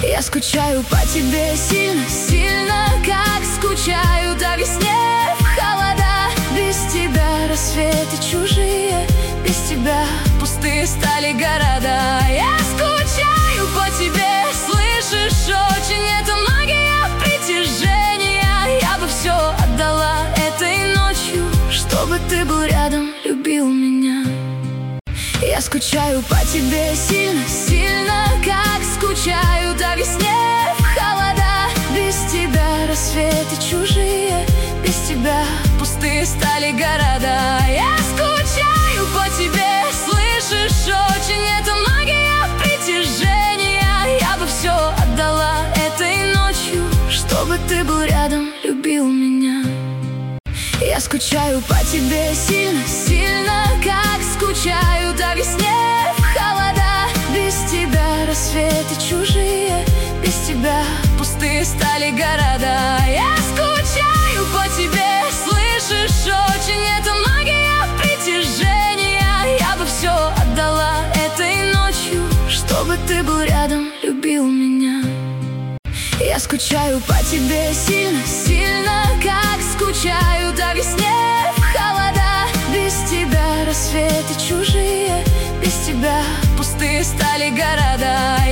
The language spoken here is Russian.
Я скучаю по тебе сильно, сильно, как скучаю по весне в холода. Без тебя рассветы чужие, без тебя пустые стали города. Я скучаю по тебе, слышишь, очень, это магия притяжения. Я бы все отдала этой ночью, чтобы ты был рядом, любил меня. Я скучаю по тебе сильно, сильно, как скучаю по весне в холода. Без тебя рассветы чужие, без тебя пустые стали города. Я скучаю по тебе, слышишь, очень, это магия притяжения. Я бы все отдала этой ночью, чтобы ты был рядом, любил меня. Я скучаю по тебе сильно, сильно, как скучаю по весне в холода. Без тебя рассветы чужие, без тебя пустые стали города. Я скучаю по тебе, слышишь, очень, это магия притяжения. Я бы все отдала этой ночью, чтобы ты был рядом, любил меня. Я скучаю по тебе сильно, сильно, как скучаю по весне в холода. Без тебя рассветы чужие, без тебя пустые стали города.